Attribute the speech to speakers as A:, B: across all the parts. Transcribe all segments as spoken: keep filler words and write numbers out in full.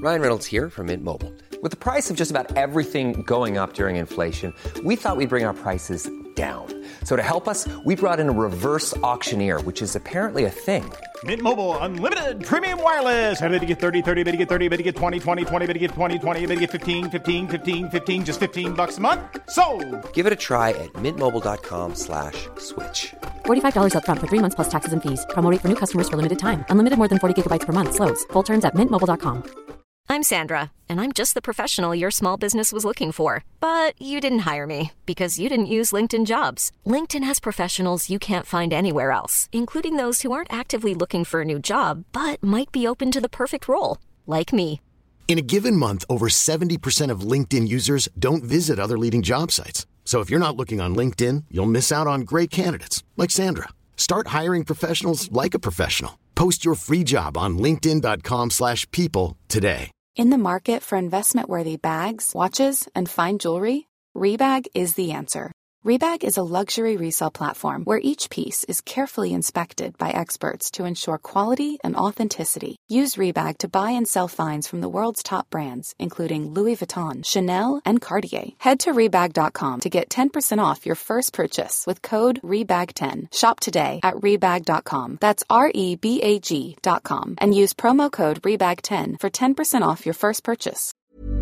A: Ryan Reynolds here from Mint Mobile. With the price of just about everything going up during inflation, we thought we'd bring our prices down. So to help us, we brought in a reverse auctioneer, which is apparently a thing.
B: Mint Mobile Unlimited Premium Wireless. How to get thirty, thirty, how to get thirty, how to get twenty, twenty, twenty, how to get twenty, twenty, how to get fifteen, fifteen, fifteen, fifteen, just fifteen bucks a month? Sold!
A: Give it a try at mintmobile.com slash switch.
C: forty-five dollars up front for three months plus taxes and fees. Promo rate for new customers for limited time. Unlimited more than forty gigabytes per month. Slows full terms at mint mobile dot com.
D: I'm Sandra, and I'm just the professional your small business was looking for. But you didn't hire me because you didn't use LinkedIn Jobs. LinkedIn has professionals you can't find anywhere else, including those who aren't actively looking for a new job, but might be open to the perfect role, like me.
E: In a given month, over seventy percent of LinkedIn users don't visit other leading job sites. So if you're not looking on LinkedIn, you'll miss out on great candidates like Sandra. Start hiring professionals like a professional. Post your free job on linkedin.com slash people today.
F: In the market for investment-worthy bags, watches, and fine jewelry, Rebag is the answer. Rebag is a luxury resale platform where each piece is carefully inspected by experts to ensure quality and authenticity. Use Rebag to buy and sell finds from the world's top brands, including Louis Vuitton, Chanel, and Cartier. Head to Rebag dot com to get ten percent off your first purchase with code rebag ten. Shop today at rebag dot com. That's R E B A G dot com. And use promo code rebag ten for ten percent off your first purchase.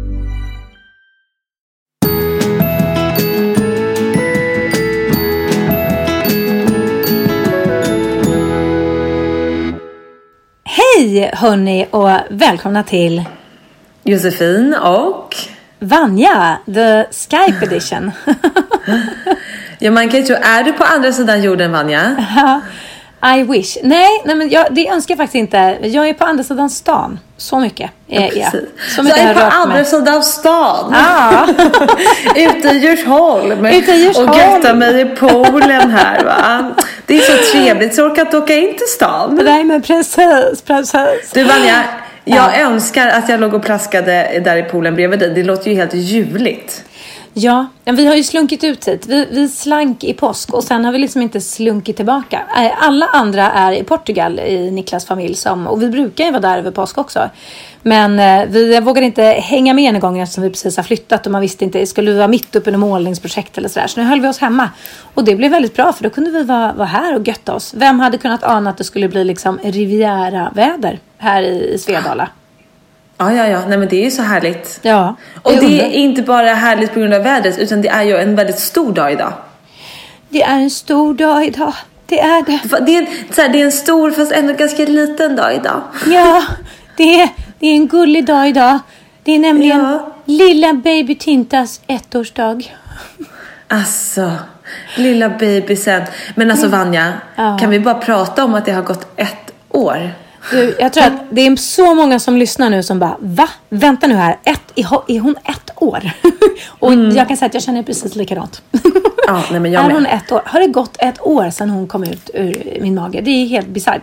G: Hej hörni och välkomna till
H: Josefin och
G: Vanja, the Skype edition.
H: Ja, man kan ju tro, är du på andra sidan jorden, Vanja?
G: I wish. Nej, nej men jag, det önskar jag faktiskt inte. Jag är på andra sidan stan. Så mycket är
H: ja,
G: jag.
H: Så mycket jag är på andra med. sidan stan.
G: Ah.
H: Ute i Djursholm.
G: Ute i Djursholm.
H: Och göttar mig i poolen här, va? Det är så trevligt, så jag orkar inte åka in till stan.
G: Nej, men precis, precis.
H: Du, Vanja, jag ja. önskar att jag låg och plaskade där i poolen bredvid dig. Det låter ju helt ljuvligt.
G: Ja, vi har ju slunkit ut hit. Vi, vi slank i påsk och sen har vi liksom inte slunkit tillbaka. Alla andra är i Portugal i Niklas familj som, och vi brukar ju vara där över påsk också. Men vi vågade inte hänga med en gång eftersom vi precis har flyttat och man visste inte, skulle vi vara mitt uppe i en målningsprojekt eller sådär. Så nu höll vi oss hemma och det blev väldigt bra för då kunde vi vara, vara här och götta oss. Vem hade kunnat ana att det skulle bli liksom Riviera-väder här i Svedala?
H: Ja, ja, ja. Nej, men det är ju så härligt.
G: Ja.
H: Och det är inte bara härligt på grund av vädret, utan det är ju en väldigt stor dag idag.
G: Det är en stor dag idag. Det är det.
H: Det är en, så här, det är en stor fast ändå ganska liten dag idag.
G: Ja, det är, det är en gullig dag idag. Det är nämligen
H: ja.
G: lilla baby Tintas ettårsdag.
H: Alltså, lilla babysen. Men alltså Vanja, ja. kan vi bara prata om att det har gått ett år?
G: Du, jag tror att det är så många som lyssnar nu som bara, va? Vänta nu här, ett, är hon ett år? Och mm. jag kan säga att jag känner precis likadant.
H: Ja, nej, men jag
G: är
H: med.
G: hon ett år? Har det gått ett år sedan hon kom ut ur min mage? Det är helt bisarrt.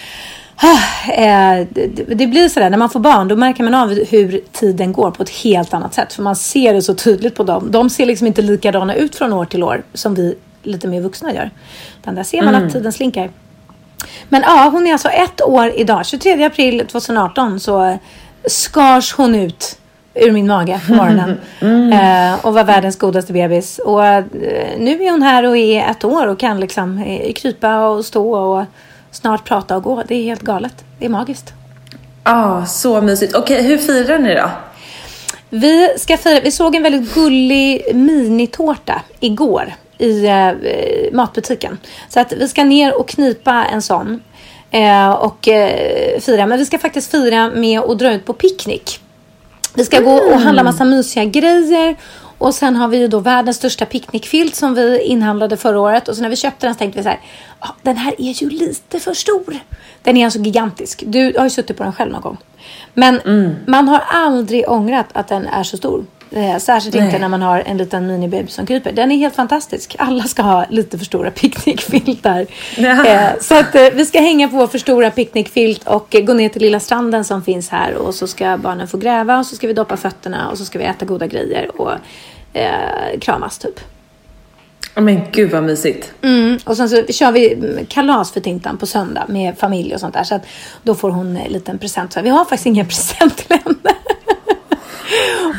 G: Det blir sådär, när man får barn då märker man av hur tiden går på ett helt annat sätt. För man ser det så tydligt på dem. De ser liksom inte likadana ut från år till år som vi lite mer vuxna gör. Utan där ser man mm. att tiden slinkar. Men ja, hon är alltså ett år idag. tjugotredje april tjugoarton så skars hon ut ur min mage på morgonen. Mm. eh, och var världens godaste bebis. Och eh, nu är hon här och är ett år och kan liksom eh, krypa och stå och snart prata och gå. Det är helt galet. Det är magiskt.
H: Ja, ah, så mysigt. Okej, hur firar ni då?
G: Vi ska fira, vi såg en väldigt gullig minitårta igår i eh, matbutiken. Så att vi ska ner och knipa en sån eh, och eh, fira. Men vi ska faktiskt fira med att dra ut på picknick. Vi ska mm. gå och handla massa mysiga grejer. Och sen har vi ju då världens största picknickfilt som vi inhandlade förra året. Och så när vi köpte den så tänkte vi så här, ah, den här är ju lite för stor. Den är alltså gigantisk. Du har ju suttit på den själv någon gång. Men mm. man har aldrig ångrat att den är så stor. Eh, särskilt Nej. inte när man har en liten minibaby som kryper. Den är helt fantastisk. Alla ska ha lite för stora picknickfiltar. Ja. Eh, så att eh, vi ska hänga på för stora picknickfilt och eh, gå ner till lilla stranden som finns här. Och så ska barnen få gräva och så ska vi doppa fötterna och så ska vi äta goda grejer och eh, kramas typ.
H: Men gud vad mysigt.
G: Mm, och sen så kör vi kalas för Tintan på söndag med familj och sånt där. Så att då får hon en liten present. Så vi har faktiskt ingen present till henne.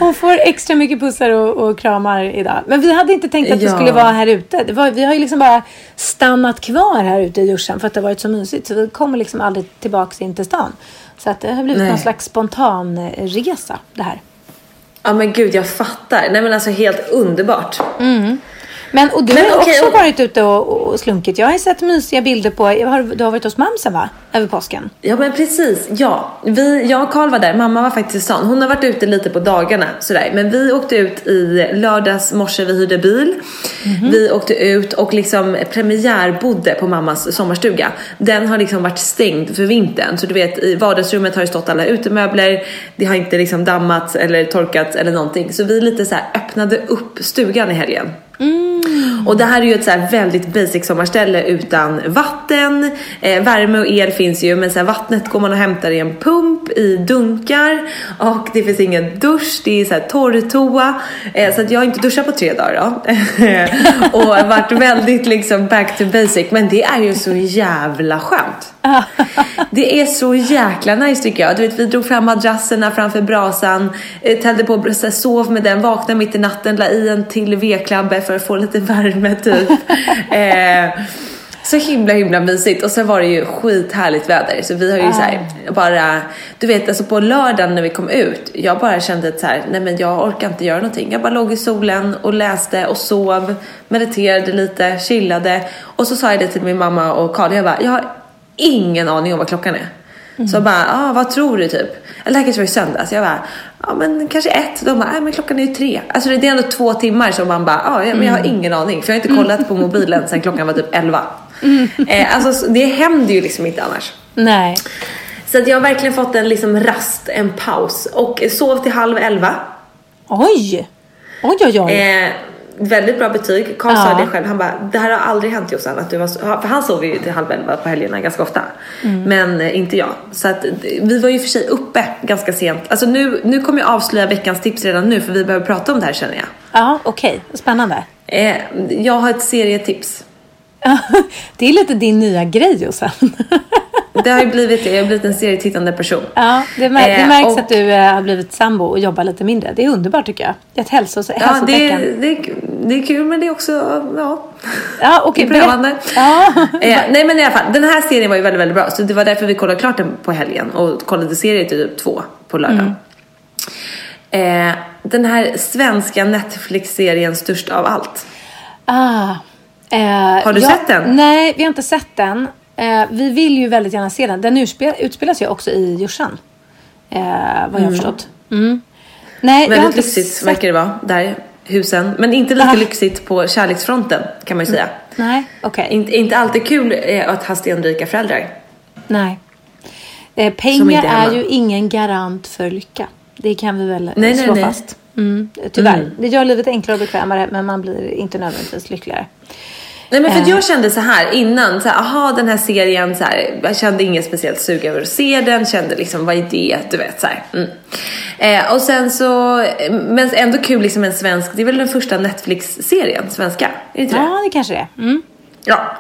G: hon får extra mycket pussar och, och kramar idag. Men vi hade inte tänkt att
H: Ja.
G: vi skulle vara här ute. Det var, vi har ju liksom bara stannat kvar här ute i Djursen för att det har varit så mysigt. Så vi kommer liksom aldrig tillbaka in till stan. Så att det har blivit
H: Nej.
G: någon slags spontan resa det här.
H: Ja men gud, jag fattar. Nej men alltså helt underbart.
G: Mm. Men, och du
H: Men,
G: har
H: okej,
G: också
H: och-
G: varit ute och, och slunkit. Jag har sett mysiga bilder på... Jag har, du har varit hos mamsen va? Över påsken.
H: Ja men precis, ja. Vi, jag och Karl var där, mamma var faktiskt i stan. Hon har varit ute lite på dagarna sådär. Men vi åkte ut i lördags morse, vi hyrde bil. Mm-hmm. Vi åkte ut och liksom premiärbodde på mammas sommarstuga. Den har liksom varit stängd för vintern. Så du vet, i vardagsrummet har det stått alla utemöbler. Det har inte liksom dammats eller torkats eller någonting. Så vi lite så här öppnade upp stugan i helgen. Mm. Och det här är ju ett så här väldigt basic sommarställe utan vatten, eh, värme och el finns ju, men så här, vattnet går man och hämtar i en pump i dunkar och det finns ingen dusch, det är så här torrtoa, eh, så att jag har inte duschat på tre dagar då. Och har varit väldigt liksom back to basic, men det är ju så jävla skönt. Det är så jäkla nice tycker jag. Du vet, vi drog fram madrasserna framför brasan, eh, tällde på, så här, sov med den, vaknade mitt i natten, la i en till V-klabbe för att få lite värme typ. eh, så himla himla mysigt. Och sen var det ju skithärligt väder. Så vi har ju ah. så här, bara, du vet alltså på lördagen när vi kom ut, jag bara kände att så här, nej men jag orkar inte göra någonting. Jag bara låg i solen och läste och sov, mediterade lite, chillade. Och så sa jag det till min mamma och Karl, jag bara, jag har ingen aning om vad klockan är. Mm. Så jag bara, ah, vad tror du typ? Eller det här kanske var i söndags. Jag bara, ja ah, men kanske ett. De bara, nej men klockan är ju tre. Alltså det är ändå två timmar som man bara, ah, ja men jag har ingen aning. För jag har inte kollat på mobilen sen klockan var typ elva. Mm. Eh, alltså det händer ju liksom inte annars.
G: Nej.
H: Så att jag har verkligen fått en liksom rast, en paus. Och sov till halv elva.
G: Oj! Oj oj oj.
H: Eh, väldigt bra betyg. Karl
G: ja.
H: sa det själv. Han bara, det här har aldrig hänt Jossan att du var så... För han sov ju till halv elva på helgerna ganska ofta. Mm. Men eh, inte jag. Så att vi var ju för sig uppe ganska sent. Alltså nu, nu kommer jag avslöja veckans tips redan nu. För vi behöver prata om det här känner jag.
G: Ja, okej. Okay. Spännande.
H: Eh, jag har ett serietips.
G: Det är lite din nya grej Jossan.
H: Det har ju blivit det. Jag har blivit en serietittande person.
G: Ja, det, mär- det märks
H: eh, och,
G: att du eh, har blivit sambo och jobbar lite mindre. Det är underbart tycker jag. Det är ett hälsos-
H: ja,
G: hälsotecken.
H: Det, det, det är kul men det är också ja,
G: ja, okay,
H: prövande.
G: Ja.
H: eh, nej men i alla fall, den här serien var ju väldigt, väldigt bra. Så det var därför vi kollade klart den på helgen. Och kollade serier till typ två på lördag. Mm. Eh, den här svenska Netflix-serien Störst av allt.
G: Ah. Eh,
H: har du
G: ja,
H: sett den?
G: Nej, vi har inte sett den. Eh, vi vill ju väldigt gärna se den. Den utspel, utspelas ju också i Djursen. Eh, vad jag har
H: mm.
G: förstått. Mm. Nej,
H: väldigt lyxigt sett... verkar det vara. Där husen. Men inte lika ah. lyxigt på kärleksfronten kan man ju säga.
G: Mm. Nej, okej. Okay.
H: Inte, inte alltid kul att ha stenrika föräldrar.
G: Nej. Eh, pengar är ju ingen garant för lycka. Det kan vi väl nej, slå nej, nej. fast. Mm, tyvärr. Mm. Det gör livet enklare och bekvämare men man blir inte nödvändigtvis lyckligare.
H: Nej men för att jag kände så här innan så här, aha den här serien så här, jag kände ingen speciellt sug över att se den, kände liksom vad är det du vet så här. Mm. Eh, och sen så men ändå kul liksom en svensk, det är väl den första Netflix-serien svenska, är det inte det?
G: Ja det kanske det är. Mm.
H: Ja.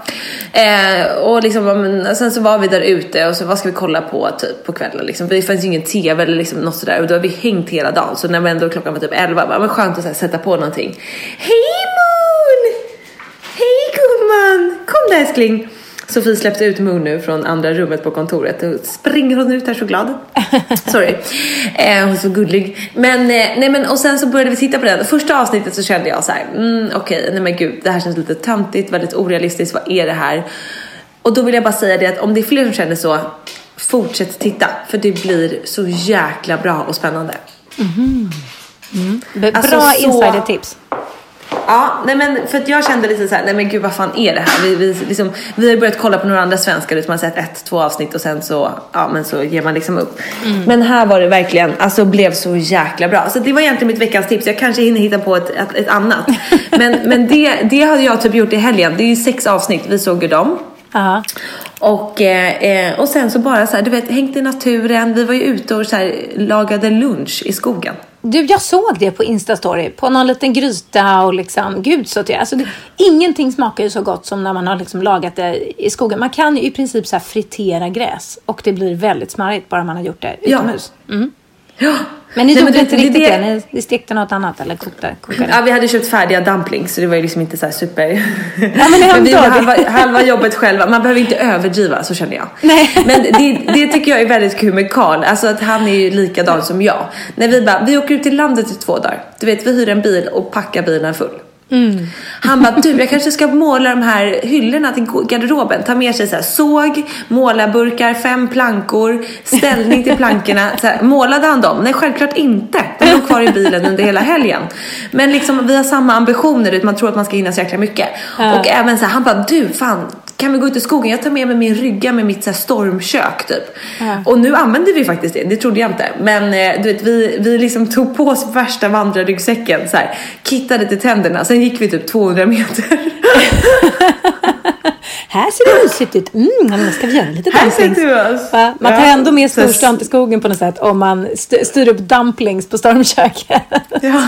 H: Eh, och liksom men, sen så var vi där ute och så vad ska vi kolla på typ på kvällen liksom. Det fanns ju ingen tv eller liksom något sådär och då har vi hängt hela dagen så när vi ändå klockan var typ elva bara men skönt att så här, sätta på någonting. Hej Moon! Hej gumman! Kom där älskling! Sofie släppte ut Moon nu från andra rummet på kontoret och springer hon ut här så glad. Sorry. Eh, hon är så gullig. Men, eh, nej men och sen så började vi titta på den. Första avsnittet så kände jag så här, mm, okej, okay, nej men gud, det här känns lite töntigt, väldigt orealistiskt. Vad är det här? Och då vill jag bara säga det att om det är fler som känner så, fortsätt titta. För det blir så jäkla bra och spännande.
G: Mm. Mm. Bra
H: alltså, så...
G: insider-tips.
H: Ja, nej men för att jag kände lite så här, nej men gud vad fan är det här? Vi, vi, liksom, vi har börjat kolla på några andra svenskar, man har sett ett, två avsnitt och sen så, ja men så ger man liksom upp. Mm. Men här var det verkligen, alltså blev så jäkla bra. Så det var egentligen mitt veckans tips, jag kanske hinner hitta på ett, ett, ett annat. men men det, det hade jag typ gjort i helgen, det är ju sex avsnitt, vi såg ju dem.
G: Ja.
H: Och, eh, och sen så bara så här, du vet, hängt i naturen, vi var ju ute och så här, lagade lunch i skogen.
G: Du, jag såg det på Instastory. På någon liten gryta och liksom, gud så till. Alltså, det, ingenting smakar ju så gott som när man har liksom lagat det i skogen. Man kan ju i princip så här fritera gräs. Och det blir väldigt smarrigt bara man har gjort det utomhus.
H: Ja.
G: Mm.
H: Ja.
G: Men ni
H: Nej,
G: tog
H: men
G: inte
H: det,
G: riktigt
H: det,
G: det? Ni, ni stekte något annat eller kokte? kokade?
H: Ja, vi hade köpt färdiga dumplings så det var ju liksom inte så här super.
G: Ja, men
H: men vi gjorde halva, halva jobbet själva. Man behöver inte överdriva, så känner jag.
G: Nej.
H: Men det, det tycker jag är väldigt kul med Carl. Alltså att han är ju likadan som jag. När vi bara, vi åker ut till landet i två dagar. Du vet, vi hyr en bil och packar bilen full. Mm. Han bara, du jag kanske ska måla de här hyllorna till garderoben. Ta med sig så här, såg, målarburkar, fem plankor, ställning till plankorna så här, målade han dem? Nej, självklart inte. De låg kvar i bilen under hela helgen. Men liksom vi har samma ambitioner. Man tror att man ska hinna så jäkla mycket. Ja. Och även så här, han bara, du fan, kan vi gå ut i skogen? Jag tar med mig min rygga med mitt så här stormkök typ. Ja. Och nu använder vi faktiskt det. Det trodde jag inte. Men du vet, vi, vi liksom tog på oss värsta vandrarryggsäcken så här, kittade till tänderna. Sen gick vi typ tvåhundra meter.
G: Här ser det mysigt ut. Mm, men ska vi göra lite dumplings?
H: Här sätter vi oss.
G: Va? Man tar ja. ändå med storstan till skogen på något sätt om man st- styr upp dumplings på stormköket. Ja.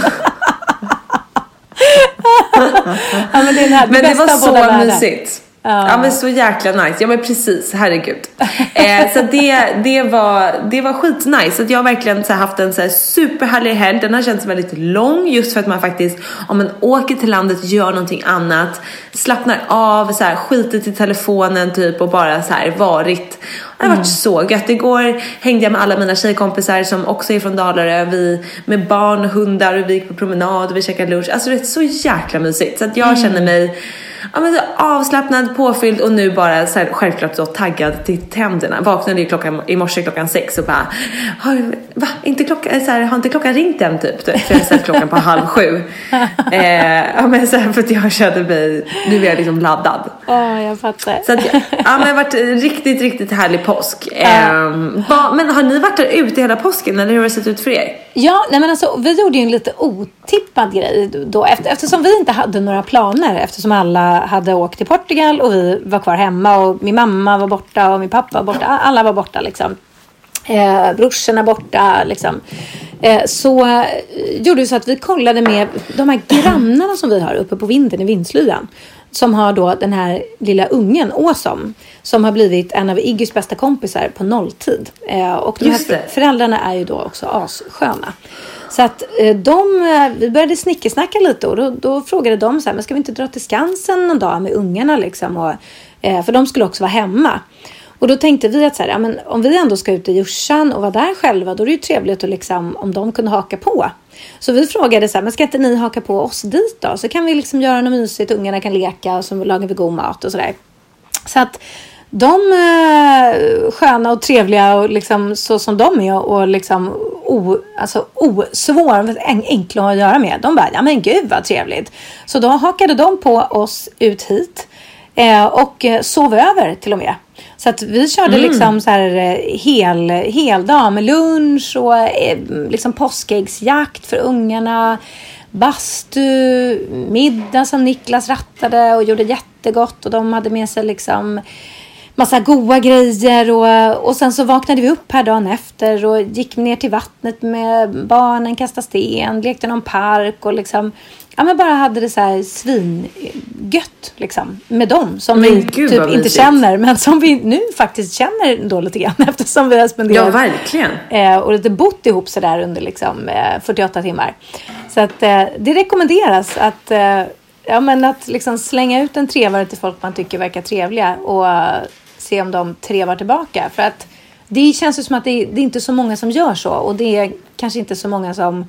G: Ja, men det, är det,
H: men det var så mysigt. Ja. ja men så jäkla nice. Ja men precis, herregud. eh, Så det, det var Det var skitnice. Så att jag har verkligen så här, haft en så här superhärlig helg. Den har känts väldigt lång. Just för att man faktiskt, om man åker till landet, gör någonting annat, slappnar av, så här, skiter i telefonen typ och bara så här varit. Det har varit mm. så gött. Igår hängde jag med alla mina tjejkompisar som också är från Dalarö. Vi med barn och hundar och vi gick på promenad och vi käkade lunch. Alltså det är så jäkla mysigt. Så att jag mm. känner mig ja, men så avslappnad, påfylld och nu bara så här, självklart så taggad till tänderna. Vaknade ju klockan, i morse klockan sex och bara har, va? Inte klockan, så här, har inte klockan ringt än typ? För jag har sett klockan på halv sju. eh, ja, men så här, för att jag kände mig, nu är jag liksom laddad.
G: Ja, oh, jag fattar.
H: Så att, ja, men det har varit riktigt, riktigt härlig påsk. Eh, va, men har ni varit där ute hela påsken eller hur har det sett ut för er?
G: Ja, nej men alltså vi gjorde ju en lite otippad grej då, efter, eftersom vi inte hade några planer, eftersom alla hade åkt till Portugal och vi var kvar hemma och min mamma var borta och min pappa var borta, alla var borta liksom. Eh, brorsorna borta liksom. Eh, så eh, gjorde vi så att vi kollade med de här grannarna som vi har uppe på vinden i Vindslyan. Som har då den här lilla ungen Åsom. Som har blivit en av Iggys bästa kompisar på nolltid. Eh, och de här föräldrarna är ju då också assköna. Så att eh, de, vi började snickesnacka lite. Och då, då frågade de så här, men ska vi inte dra till Skansen någon dag med ungarna liksom? Och, eh, för de skulle också vara hemma. Och då tänkte vi att så här, ja, men om vi ändå ska ut i Djursan och vara där själva, då är det ju trevligt att liksom, om de kunde haka på. Så vi frågade så här, men ska inte ni haka på oss dit då? Så kan vi liksom göra något mysigt, ungarna kan leka och så lagar vi god mat och sådär. Så att de eh, sköna och trevliga och liksom så som de är och liksom o, alltså osvår, enkla att göra med. De bara, ja men gud vad trevligt. Så då hakade de på oss ut hit eh, och sov över till och med. Så att vi körde mm. liksom så här hel, hel dag med lunch och eh, liksom påskäggsjakt för ungarna. Bastu, middag som Niklas rattade och gjorde jättegott. Och de hade med sig liksom massa goda grejer. Och, och sen så vaknade vi upp här dagen efter och gick ner till vattnet med barnen, kastade sten, lekte någon park och liksom... Ja, men bara hade det så här svingött liksom med dem som men vi Gud, typ inte känner, men som vi nu faktiskt känner då lite grann eftersom vi har spenderat
H: ja, verkligen.
G: Eh, och lite bott ihop så där under liksom eh, fyrtioåtta timmar. Så att eh, det rekommenderas att eh, ja, men att liksom slänga ut en trevare till folk man tycker verkar trevliga och uh, se om de trevar tillbaka, för att det känns ju som att det, det är inte så många som gör så, och det är kanske inte så många som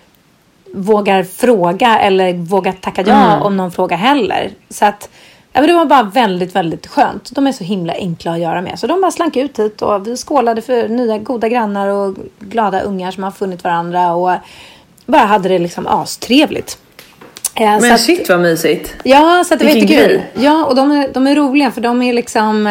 G: vågar fråga eller vågar tacka ja mm. om någon fråga heller. Så att ja, men det var bara väldigt, väldigt skönt. De är så himla enkla att göra med. Så de bara slank ut hit och vi skålade för nya goda grannar och glada ungar som har funnit varandra och bara hade det liksom astrevligt.
H: Eh, men att, shit vad mysigt.
G: Ja, så att det var jättekul. Ja, och de är, de är roliga för de är liksom...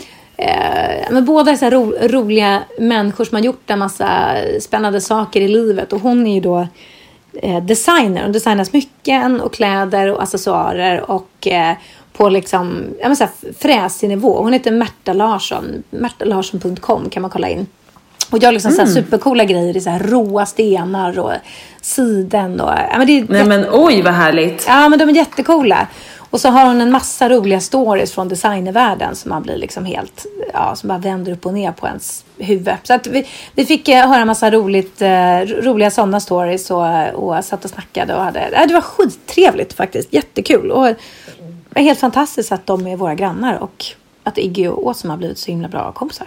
G: Eh, men båda är så här ro, roliga människor som har gjort en massa spännande saker i livet. Och hon är ju då designer. Hon designar smycken och kläder och accessoarer och eh, på liksom ja, men så här fräsig nivå. Hon heter Märta Larsson. märta larsson punkt com kan man kolla in. Och gör liksom mm. så här supercoola grejer i så här råa stenar och siden och ja, men det är
H: Nej jätte... men oj vad härligt.
G: Ja, men de är jättecoola. Och så har hon en massa roliga stories från designervärlden som man blir liksom helt, ja, som bara vänder upp och ner på ens huvud. Så att vi, vi fick eh, höra en massa roligt, eh, roliga sådana stories och, och satt och snackade och hade, eh, det var skittrevligt faktiskt, jättekul. Och det är helt fantastiskt att de är våra grannar och att Iggy och Åsa har blivit så himla bra kompisar.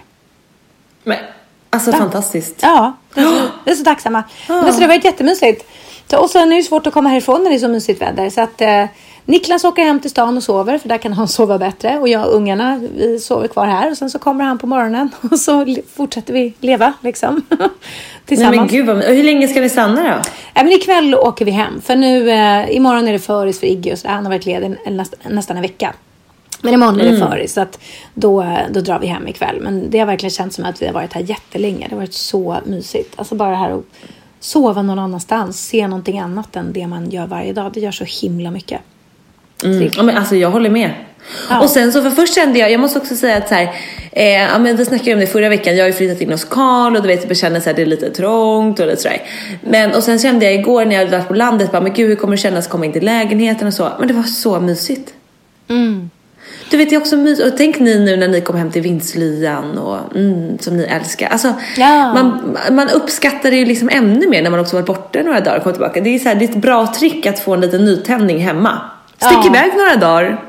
H: Men, alltså ja. Fantastiskt.
G: Ja, det är så, vi är så tacksamma. Ja. Men så det har varit jättemysigt. Så, och så är det ju svårt att komma härifrån när det är så mysigt väder. Så att eh, Niklas åker hem till stan och sover, för där kan han sova bättre. Och jag och ungarna, vi sover kvar här. Och sen så kommer han på morgonen och så le- fortsätter vi leva liksom. Tillsammans.
H: Nej men gud, vad, hur länge ska ni stanna då?
G: Ja, men ikväll åker vi hem. För nu, eh, imorgon är det föris för Iggy och så. Han har varit ledig näst, nästan en vecka. Men imorgon är det
H: Mm.
G: föris, så att då, då drar vi hem ikväll. Men det har verkligen känts som att vi har varit här jättelänge. Det har varit så mysigt. Alltså bara här och sova någon annanstans. Se någonting annat än det man gör varje dag. Det gör så himla mycket.
H: Mm. Ja, men alltså jag håller med. Ja. Och sen så för först kände jag, jag måste också säga att så här, eh, ja, men vi snackade om det förra veckan. Jag har ju flyttat in hos Karl och du vet, jag känner så här, det är lite trångt och lite sådär. Men och sen kände jag igår när jag hade varit på landet, bara, men gud hur kommer det kännas att komma in till lägenheten och så. Men det var så mysigt.
G: Mm.
H: Du vet, det är också mysigt. Och tänk ni nu när ni kommer hem till Vindslyan och mm, som ni älskar. Alltså,
G: ja.
H: man, man uppskattar det ju liksom ännu mer när man också varit borta några dagar och kommer tillbaka. Det är, så här, det är ett bra trick att få en liten nytändning hemma. Stick
G: ja.
H: iväg några dagar.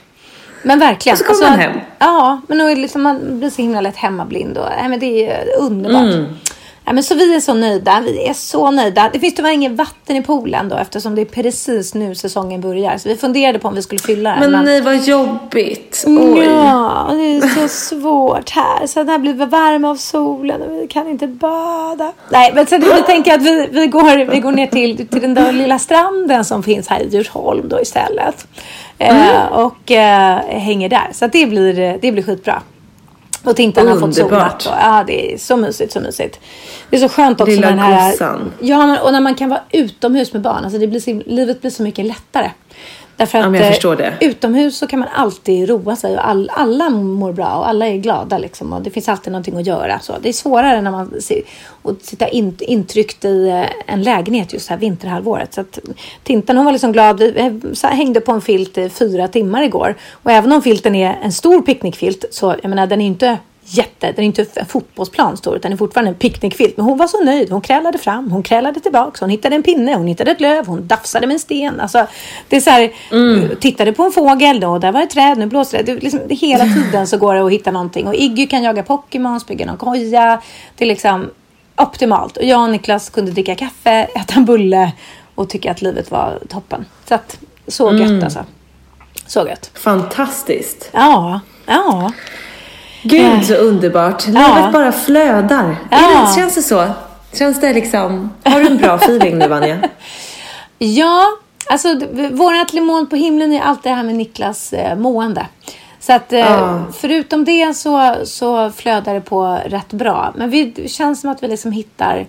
G: Men verkligen.
H: Och så kommer
G: alltså,
H: man hem.
G: Ja, men då är liksom, man blir så himla lätt hemmablind. Och, nej, men det är underbart.
H: Mm.
G: Ja, men så vi är så nöjda. Vi är så nöjda. Det finns tyvärr inget vatten i poolen då, eftersom det är precis nu säsongen börjar. Så vi funderade på om vi skulle fylla den.
H: Men, men... nej, vad jobbigt. Oj.
G: Ja, det är så svårt här. Så här blir vi varma av solen och vi kan inte bada. Nej, men så vi tänker att vi, vi, går, vi går ner till, till den där lilla stranden som finns här i Djursholm då istället. Mm. Eh, och eh, hänger där. Så att det blir, det blir skitbra. Och Tintan har fått solat. Och, ja, det är så mysigt, så mysigt. Det är så skönt också
H: lilla
G: med den här...
H: kossan.
G: Ja, och när man kan vara utomhus med barn. Alltså det blir så, livet blir så mycket lättare. Därför att
H: ja, men jag förstår det.
G: Utomhus så kan man alltid roa sig. Och all, alla mår bra och alla är glada. Liksom, och det finns alltid någonting att göra. Så det är svårare när man ser, och sitta in, intryckt i en lägenhet just här vinterhalvåret. Så att Tintan, hon var liksom glad. Vi hängde på en filt i fyra timmar igår. Och även om filten är en stor picknickfilt, så jag menar, den är inte... jätte, den är inte en fotbollsplan stor, utan det är fortfarande en picknickfilt. Men hon var så nöjd, hon krälade fram, hon krälade tillbaka, hon hittade en pinne, hon hittade ett löv, hon dafsade med en sten. Alltså, det är så här, mm. tittade på en fågel då, och där var ett träd, nu blåser det. det, liksom, det hela tiden så går det att hitta någonting. Och Iggy kan jaga Pokémon, bygga någon koja. Det är liksom optimalt. Och jag och Niklas kunde dricka kaffe, äta en bulle och tycka att livet var toppen. Så att, så gött mm. alltså. Så gött.
H: Fantastiskt.
G: Ja, ja.
H: Gud, så underbart. Livet ja. bara flödar. Ja. Är det, känns det så? Känns det liksom... Har du en bra feeling nu, Vanja?
G: Ja, alltså vårat limon på himlen är alltid det här med Niklas eh, mående. Så att eh, ja. förutom det så, så flödar det på rätt bra. Men vi, det känns som att vi liksom hittar...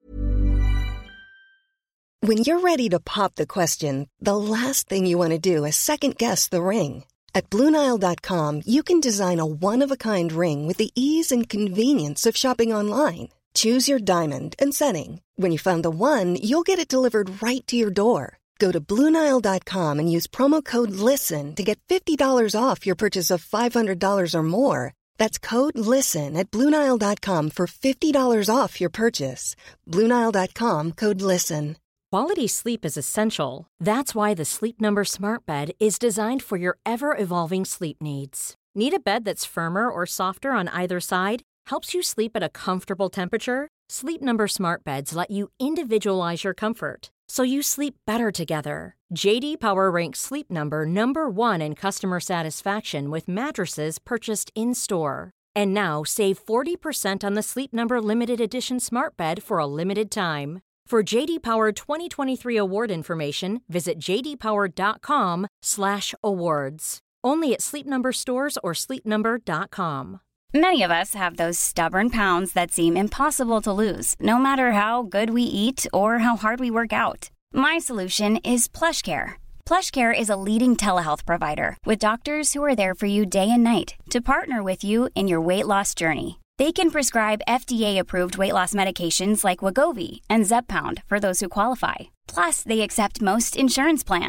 I: When you're ready to pop the question, the last thing you want to do is second guess the ring. At Blue Nile dot com, you can design a one-of-a-kind ring with the ease and convenience of shopping online. Choose your diamond and setting. When you find the one, you'll get it delivered right to your door. Go to Blue Nile dot com and use promo code LISTEN to get fifty dollars off your purchase of five hundred dollars or more. That's code LISTEN at Blue Nile dot com for fifty dollars off your purchase. Blue Nile dot com, code LISTEN.
J: Quality sleep is essential. That's why the Sleep Number Smart Bed is designed for your ever-evolving sleep needs. Need a bed that's firmer or softer on either side? Helps you sleep at a comfortable temperature? Sleep Number Smart Beds let you individualize your comfort, so you sleep better together. J D Power ranks Sleep Number number one in customer satisfaction with mattresses purchased in-store. And now, save forty percent on the Sleep Number Limited Edition Smart Bed for a limited time. For J D Power twenty twenty-three award information, visit j d power dot com slash awards. Only at Sleep Number stores or sleep number dot com.
K: Many of us have those stubborn pounds that seem impossible to lose, no matter how good we eat or how hard we work out. My solution is PlushCare. PlushCare is a leading telehealth provider with doctors who are there for you day and night to partner with you in your weight loss journey. They can prescribe F D A-approved weight loss medications like Wegovy and Zepbound for those who qualify. Plus, they accept most insurance plans.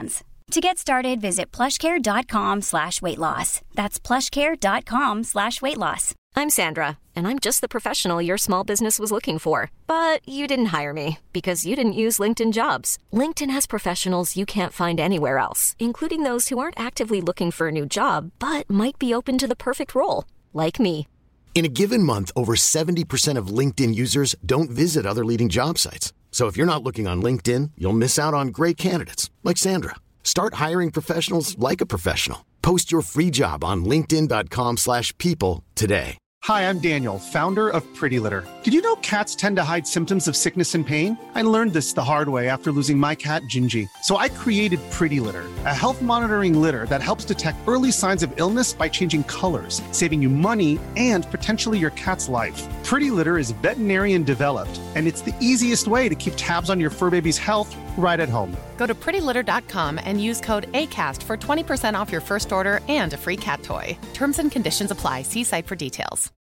K: To get started, visit plushcare.com slash weight loss. That's plushcare.com slash weight loss.
D: I'm Sandra, and I'm just the professional your small business was looking for. But you didn't hire me because you didn't use LinkedIn Jobs. LinkedIn has professionals you can't find anywhere else, including those who aren't actively looking for a new job, but might be open to the perfect role, like me.
E: In a given month, over seventy percent of LinkedIn users don't visit other leading job sites. So if you're not looking on LinkedIn, you'll miss out on great candidates like Sandra. Start hiring professionals like a professional. Post your free job on linkedin.com slash people today.
L: Hi, I'm Daniel, founder of Pretty Litter. Did you know cats tend to hide symptoms of sickness and pain? I learned this the hard way after losing my cat, Gingy. So I created Pretty Litter, a health monitoring litter that helps detect early signs of illness by changing colors, saving you money and potentially your cat's life. Pretty Litter is veterinarian developed, and it's the easiest way to keep tabs on your fur baby's health right at home.
M: Go to pretty litter dot com and use code ACAST for twenty percent off your first order and a free cat toy. Terms and conditions apply. See site for details.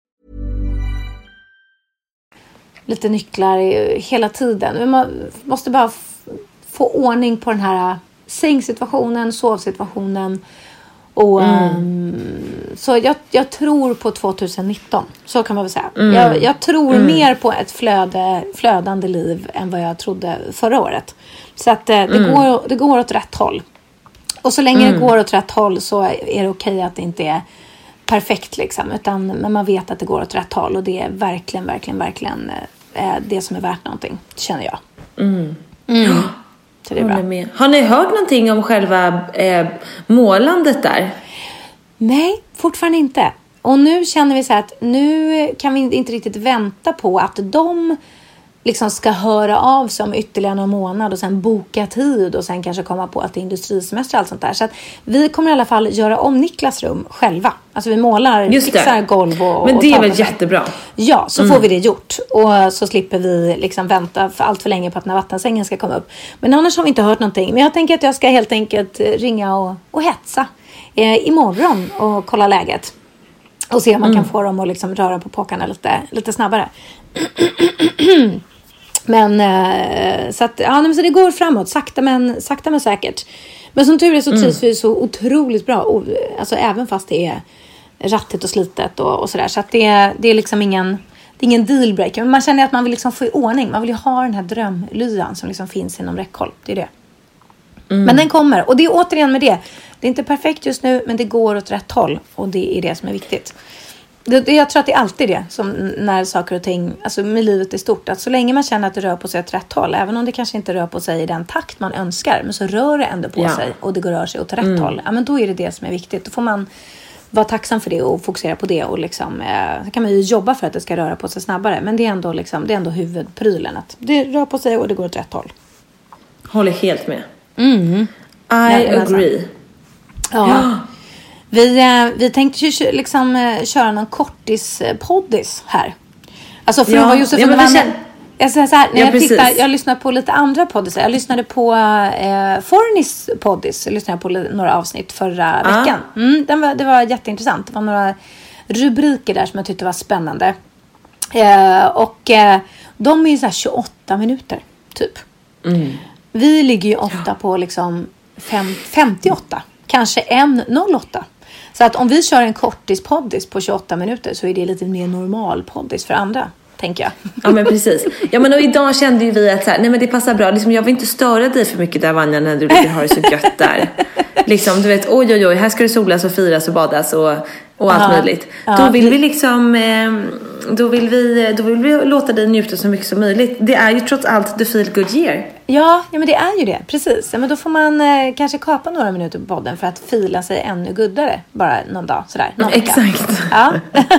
G: Lite nycklar hela tiden. Man måste bara f- få ordning på den här sängsituationen, sovsituationen. Och, mm. um, så jag, jag tror på tjugonitton. Så kan man väl säga. Mm. Jag, jag tror mm. mer på ett flöde, flödande liv än vad jag trodde förra året. Så att det, mm. går, det går åt rätt håll. Och så länge mm. det går åt rätt håll så är det okej att det inte är perfekt liksom. Utan, men man vet att det går åt rätt håll. Och det är verkligen, verkligen, verkligen eh, det som är värt någonting. Känner jag.
H: Mm.
G: Mm. Så det är bra.
H: Med. Har ni hört någonting om själva eh, målandet där?
G: Nej, fortfarande inte. Och nu känner vi så här att nu kan vi inte riktigt vänta på att de liksom ska höra av sig om ytterligare någon månad och sen boka tid och sen kanske komma på att det är industrisemester och allt sånt där. Så att vi kommer i alla fall göra om Niklas rum själva. Alltså vi målar, fixar golv och...
H: Men det
G: och
H: är väl jättebra?
G: Ja, så
H: mm.
G: får vi det gjort. Och så slipper vi liksom vänta för allt för länge på att när vattensängen ska komma upp. Men annars har vi inte hört någonting. Men jag tänker att jag ska helt enkelt ringa och, och hetsa eh, imorgon och kolla läget. Och se om man mm. kan få dem att liksom röra på påkarna lite, lite snabbare. Men eh, så att ja, men så det går framåt sakta men sakta men säkert. Men som tur är så trivs mm. vi så otroligt bra och, alltså även fast det är rattigt och slitet och, och sådär så att det, det är liksom ingen det är ingen dealbreaker, men man känner att man vill liksom få i ordning. Man vill ju ha den här drömlyan som liksom finns inom räckhåll. Det är det. Mm. Men den kommer och det är återigen med det. Det är inte perfekt just nu, men det går åt rätt håll och det är det som är viktigt. Det, det, jag tror att det är alltid det som när saker och ting, alltså med livet är stort, att så länge man känner att det rör på sig åt rätt håll, även om det kanske inte rör på sig i den takt man önskar, men så rör det ändå på ja. sig och det rör sig åt rätt mm. håll, ja men då är det det som är viktigt. Då får man vara tacksam för det och fokusera på det och liksom, eh, så kan man ju jobba för att det ska röra på sig snabbare, men det är ändå liksom, det är ändå huvudprylen att det rör på sig och det går åt rätt håll.
H: Håller helt med.
G: Mm.
H: I Nej, agree.
G: Ja. ja. Vi, vi tänkte ju liksom köra någon kortis-poddis här. Alltså för ja, vad Josef, ja, men man, känner... jag säger så här, när ja, jag tittar, jag lyssnar på lite andra poddisar. Jag lyssnade på eh, Fornis poddis. Jag lyssnade på några avsnitt förra ah. veckan. Mm, den var, det var jätteintressant. Det var några rubriker där som jag tyckte var spännande. Eh, och eh, de är ju så här tjugoåtta minuter typ. Mm. Vi ligger ju ofta ja. på liksom fem, femtioåtta. Kanske en noll åtta. Så att om vi kör en kortis-poddis på tjugoåtta minuter så är det lite mer normal poddis för andra, tänker jag.
H: Ja, men precis. Ja, men och idag kände ju vi att så här, nej men det passar bra. Liksom, jag vill inte störa dig för mycket där, Vanja, när du har det så gött där. Liksom, du vet, oj oj oj, här ska det solas och firas och badas och, och allt möjligt. Ja. Då vill vi liksom... Eh, Då vill, vi, då vill vi låta dig njuta så mycket som möjligt. Det är ju trots allt the feel good year.
G: Ja, ja men det är ju det, precis. Ja, men då får man eh, kanske kapa några minuter på podden för att fila sig ännu guddare. Bara någon dag, sådär. Någon
H: Exakt.
G: Ja.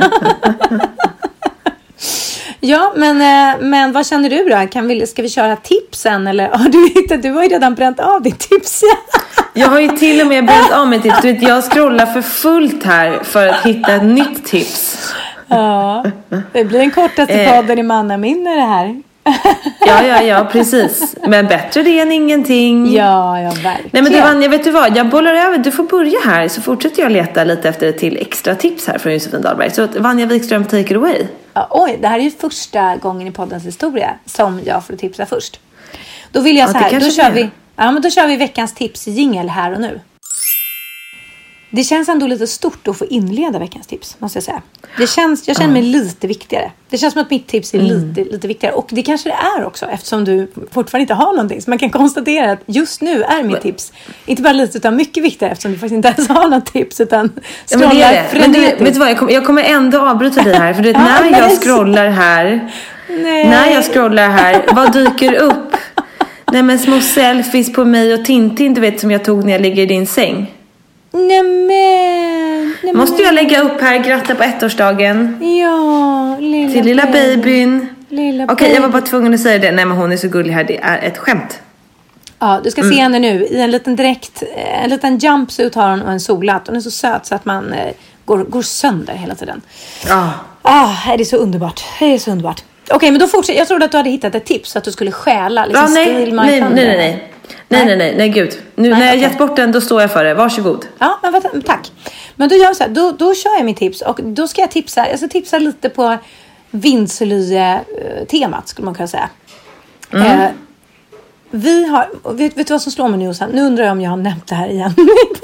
G: Ja, men, eh, men vad känner du då? Kan vi, ska vi köra tipsen? Eller har du hittat, du har ju redan bränt av ditt tips.
H: Jag har ju till och med bränt av mitt tips. Du vet, jag scrollar för fullt här för att hitta ett nytt tips.
G: Ja, det blir den kortaste podden i mannaminne det här.
H: Ja, ja, ja, precis. Men bättre det än ingenting.
G: Ja, ja, verkligen.
H: Nej, men du, Vanja, vet du vad? Jag bollar över. Du får börja här, så fortsätter jag leta lite efter ett till extra tips här från Josefin Dahlberg. Så Vanja Wikström, take it away.
G: Ja, oj, det här är ju första gången i poddens historia som jag får tipsa först. Då vill jag så här, ja, då kör vi. Ja, men då kör vi veckans tips-jingle här och nu. Det känns ändå lite stort att få inleda veckans tips, måste jag säga. Det känns, jag känner mig lite viktigare. Det känns som att mitt tips är mm. lite, lite viktigare. Och det kanske det är också, eftersom du fortfarande inte har någonting. Så man kan konstatera att just nu är mitt tips inte bara lite utan mycket viktigare, eftersom du faktiskt inte ens har något tips utan scrollar
H: ja, men det men du, vet du vad, jag kommer, jag kommer ändå avbryta dig här. För du vet, när ja, jag scrollar här, Nej. när jag scrollar här, vad dyker upp? Nej, men små selfies på mig och Tintin, du vet, som jag tog när jag ligger i din säng.
G: Nämen, nämen.
H: Måste jag lägga upp här, gratta på ettårsdagen.
G: Ja, lilla
H: till lilla babyn.
G: Lilla
H: Okej, okay, jag var bara tvungen att säga det. Nej, men hon är så gullig här, det är ett skämt.
G: Ja, du ska mm. se henne nu i en liten dräkt, en liten jumpsuit har hon och en solhatt. Hon är så söt så att man eh, går, går sönder hela tiden.
H: Ja.
G: Ah, det är så underbart. Det är så underbart. Okej, okay, men då fortsätter. Jag trodde att du hade hittat ett tips så att du skulle stjäla liksom,
H: ja, nej, nej, nej, nej, nej. Nej, nej, nej, nej, gud. Nu nej, när jag okay. gett bort den, då står jag för det. Varsågod.
G: Ja, men vad, tack. Men då gör jag så här, då, då kör jag mitt tips. Och då ska jag tipsa, jag ska tipsa lite på Vinslöje-temat, skulle man kunna säga. Mm. Eh, vi har, vet, vet du vad som slår mig nu? Nu undrar jag om jag har nämnt det här igen.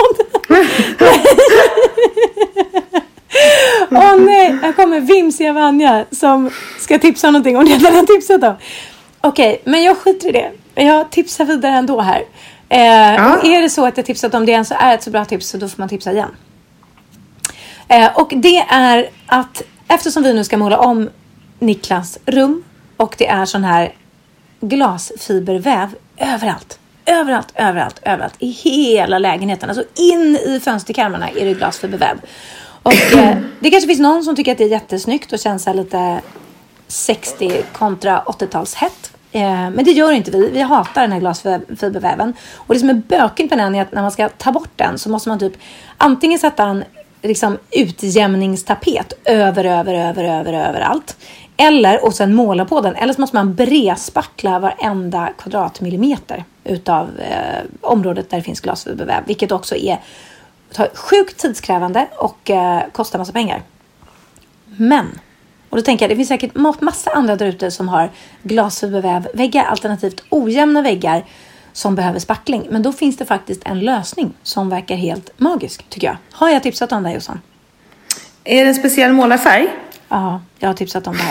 G: Åh oh, nej, här kommer Vimsiga Vanja som ska tipsa om någonting. Och det har jag tipsat om. Okej, okay, men jag skiter i det. Jag tipsar vidare ändå här. Eh, ja. Och är det så att jag tipsat om det än så är ett så bra tips, så då får man tipsa igen. Eh, och det är att eftersom vi nu ska måla om Niklas rum och det är sån här glasfiberväv överallt. Överallt, överallt, överallt. I hela lägenheten. Alltså in i fönsterkarmarna är det glasfiberväv. Och eh, det kanske finns någon som tycker att det är jättesnyggt och känns så här lite sextio kontra åttio-tals hett. Eh, men det gör inte vi. Vi hatar den här glasfiberväven. Och det som är bökigt med den är att när man ska ta bort den så måste man typ antingen sätta en liksom, utjämningstapet över, över, över, över, överallt. Eller och sen måla på den. Eller så måste man bredspackla varenda kvadratmillimeter utav eh, området där det finns glasfiberväv. Vilket också är sjukt tidskrävande och eh, kostar massa pengar. Men, och då tänker jag, det finns säkert massa andra där ute som har glasfibervävväggar, alternativt ojämna väggar som behöver spackling. Men då finns det faktiskt en lösning som verkar helt magisk, tycker jag. Har jag tipsat om det, Jossan?
H: Är det en speciell målarfärg?
G: Ja, jag har tipsat om det här.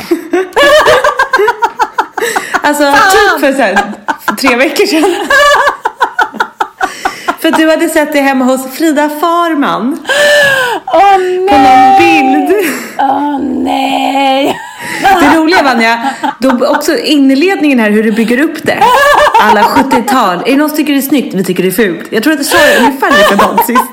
H: Alltså, typ för, så här, för tre veckor sedan. För att du hade sett det hemma hos Frida Farman.
G: Åh nej!
H: På någon bild.
G: Åh nej!
H: Det roliga, Vanja, då också inledningen här, hur du bygger upp det. Alla sjuttiotal. Är det någon som tycker det är snyggt? Vi tycker det är fult. Jag tror att det så är ungefär likadant sist.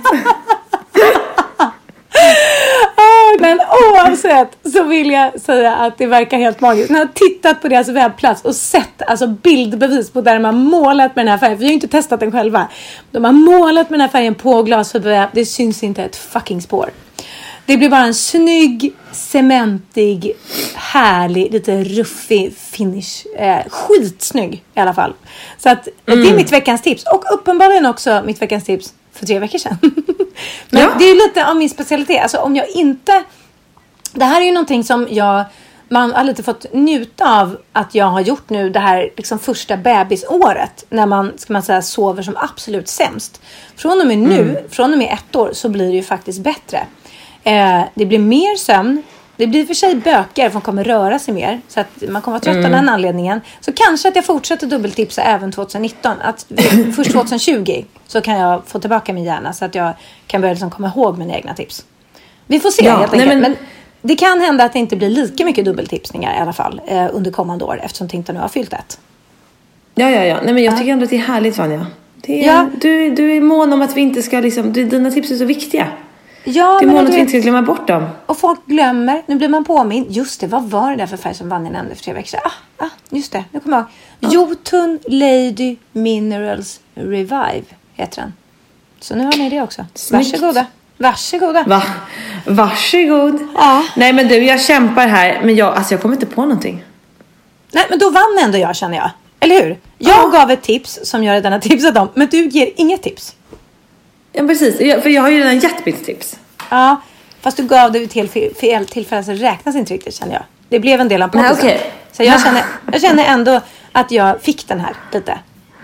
G: Men oavsett så vill jag säga att det verkar helt magiskt. När jag har tittat på deras webbplats och sett alltså bildbevis på där de har målat med den här färgen. För vi har ju inte testat den själva. De har målat med den här färgen på glasfiberväv. Det syns inte ett fucking spår. Det blir bara en snygg, cementig, härlig, lite ruffig finish. Eh, skitsnygg i alla fall. Så att mm. det är mitt veckans tips. Och uppenbarligen också mitt veckans tips för tre veckor sedan. Men ja. Det är ju lite av min specialitet. Alltså om jag inte... Det här är ju någonting som jag... Man har lite fått njuta av att jag har gjort nu det här liksom första bebisåret. När man, ska man säga, sover som absolut sämst. Från och med nu, mm. från och med ett år så blir det ju faktiskt bättre. Eh, det blir mer sömn. Det blir för sig bökar för man kommer röra sig mer. Så att man kommer vara trött mm. av den anledningen. Så kanske att jag fortsätter dubbeltipsa även tjugonitton. Att först tjugotjugo så kan jag få tillbaka min hjärna. Så att jag kan börja liksom komma ihåg mina egna tips. Vi får se ja, helt enkelt. Nej, men... men det kan hända att det inte blir lika mycket dubbeltipsningar i alla fall. Eh, under kommande år. Eftersom Tinta nu har fyllt ett.
H: Ja, ja, ja. Nej, men jag tycker ändå att det är härligt, Vanja. Det är, ja. du, du är mån om att vi inte ska liksom... Dina tips är så viktiga.
G: Ja,
H: det är
G: men
H: mån att vi inte ska glömma bort dem.
G: Och folk glömmer. Nu blir man påminn. Just det, vad var det där för färg som Vanja nämnde för tre veckor sedan? Ah, ah, just det. Nu kommer jag ihåg. Ja. Jotun Lady Minerals Revive heter den. Så nu har ni det också.
H: Snyggt.
G: Varsågoda. Varsågoda.
H: Va? Varsågod.
G: Ja.
H: Nej, men du, jag kämpar här. Men jag, alltså, jag kommer inte på någonting.
G: Nej, men då vann ändå jag, känner jag. Eller hur? Jag ja. gav ett tips som jag redan har tipsat om. Men du ger inget tips.
H: Ja, precis. Jag, för jag har ju redan gett mitt tips.
G: Ja, fast du gav det vid fel, fel tillfälle så räknas inte riktigt, känner jag. Det blev en del av podden.
H: Nej, okay.
G: Så jag känner, jag känner ändå att jag fick den här lite.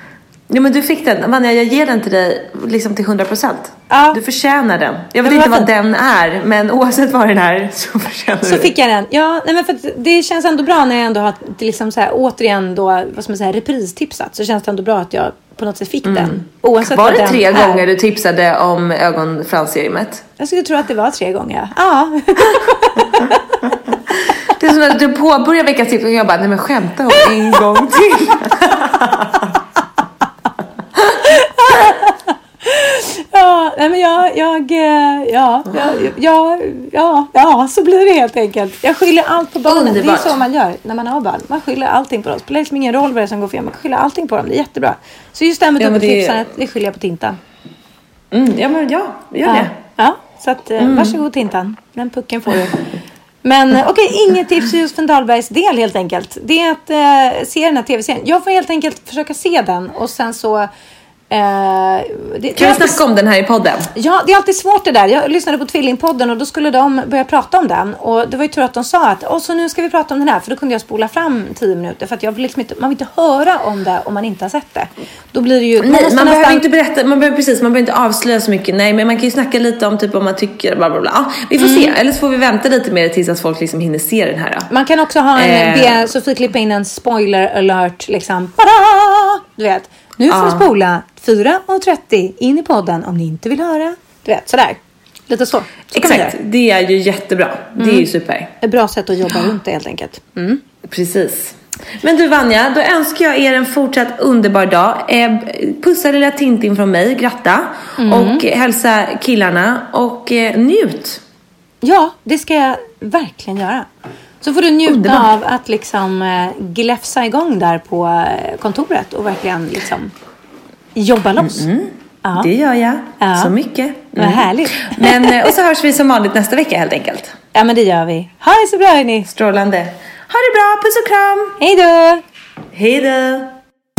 H: Ja, men du fick den. Vanja, jag ger den till dig liksom till hundra procent.
G: Ja.
H: Du förtjänar den. Jag vet
G: ja,
H: inte vad den är, men oavsett vad den är så förtjänar
G: så
H: du.
G: Så fick jag den. Ja, nej, men för att det känns ändå bra när jag ändå har liksom så här, återigen då, vad ska man säga, repris-tipsat. Så känns det ändå bra att jag på något sätt fick mm. den. Oavsett
H: var det
G: vad
H: tre
G: den är.
H: gånger du tipsade om ögonfransserumet?
G: Jag skulle tro att det var tre gånger. Ja.
H: Det är som att du påbörjar veckans tips och jag bara, nej men skämta om en gång till.
G: Ja, nej men jag, jag, ja, ja, ja, ja, ja, så blir det helt enkelt. Jag skyller allt på barnen. Underbart. Det är så man gör när man har barn. Man skyller allting på dem. Det spelar liksom ingen roll vad det är som går fel. Man skyller allting på dem. Det är jättebra. Så just det här med ja, dubbeltipsandet, det... det skyller jag på Tintan.
H: Mm, ja, men ja, gör
G: ja,
H: det.
G: Ja, så att, mm. varsågod Tintan. Den pucken får du. Men okej, okay, inget tips just för Dahlbergs del helt enkelt. Det är att eh, se den här tv-serien. Jag får helt enkelt försöka se den och sen så... Eh, det,
H: kan vi snacka alltid, om den här i podden?
G: Ja, det är alltid svårt det där. Jag lyssnade på Tvillingpodden och då skulle de börja prata om den. Och det var ju tur att de sa att och så nu ska vi prata om den här. För då kunde jag spola fram tio minuter. För att jag vill liksom inte, man vill inte höra om det om man inte har sett det. Då blir det ju...
H: Nej, man, man nästan... behöver inte berätta, man behöver, precis, man behöver inte avslöja så mycket. Nej, men man kan ju snacka lite om typ om man tycker bla bla bla. Ja, vi får mm. se, eller så får vi vänta lite mer tills att folk liksom hinner se den här då.
G: Man kan också ha en, eh... be Sofie klippa in en spoiler alert liksom. Tada! Du vet, nu får du ah. spola fyra och trettio in i podden om ni inte vill höra. Du vet, sådär. Lite så. så
H: Exakt, det är ju jättebra. Mm. Det är ju super.
G: Ett bra sätt att jobba runt det helt enkelt. Mm.
H: Precis. Men du Vanja, då önskar jag er en fortsatt underbar dag. Eh, pussa lilla Tintin från mig, gratta. Mm. Och hälsa killarna och eh, njut.
G: Ja, det ska jag verkligen göra. Så får du njuta underbar. Av att liksom eh, gläfsa igång där på eh, kontoret och verkligen liksom jobba loss.
H: Mm, mm. Ja. Det gör jag. Ja. Så mycket. Mm.
G: Vad härligt.
H: Men, och så hörs vi som vanligt nästa vecka helt enkelt.
G: Ja, men det gör vi. Ha det så bra, hörni.
H: Strålande. Ha det bra. Puss och kram.
G: Hej då.
H: Hej då.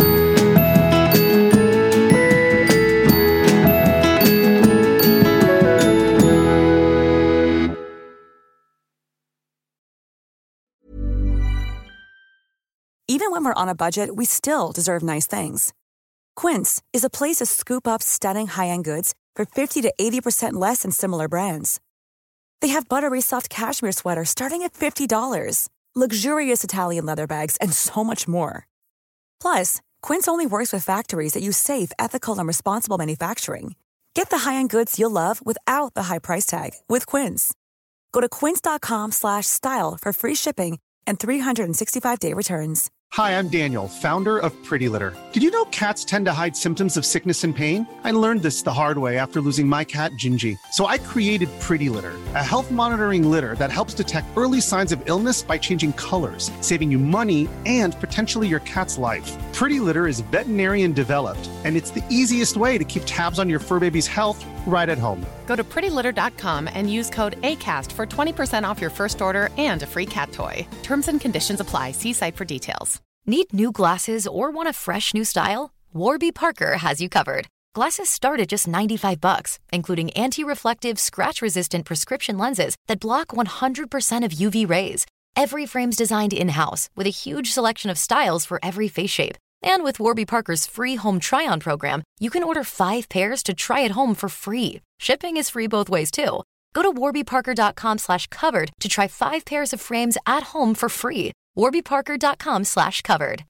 N: Even when we're on a budget, we still deserve nice things. Quince is a place to scoop up stunning high-end goods for fifty to eighty percent less than similar brands. They have buttery soft cashmere sweaters starting at fifty dollars, luxurious Italian leather bags, and so much more. Plus, Quince only works with factories that use safe, ethical, and responsible manufacturing. Get the high-end goods you'll love without the high price tag with Quince. Go to quince.com slash style for free shipping and three sixty-five day returns.
L: Hi, I'm Daniel, founder of Pretty Litter. Did you know cats tend to hide symptoms of sickness and pain? I learned this the hard way after losing my cat, Gingy. So I created Pretty Litter, a health monitoring litter that helps detect early signs of illness by changing colors, saving you money and potentially your cat's life. Pretty Litter is veterinarian developed, and it's the easiest way to keep tabs on your fur baby's health right at home.
M: Go to pretty litter dot com and use code ACAST for twenty percent off your first order and a free cat toy. Terms and conditions apply. See site for details.
D: Need new glasses or want a fresh new style? Warby Parker has you covered. Glasses start at just ninety-five bucks, including anti-reflective, scratch-resistant prescription lenses that block one hundred percent of U V rays. Every frame's designed in-house with a huge selection of styles for every face shape. And with Warby Parker's free home try-on program, you can order five pairs to try at home for free. Shipping is free both ways, too. Go to warby parker dot com slash covered to try five pairs of frames at home for free. warby parker dot com slash covered.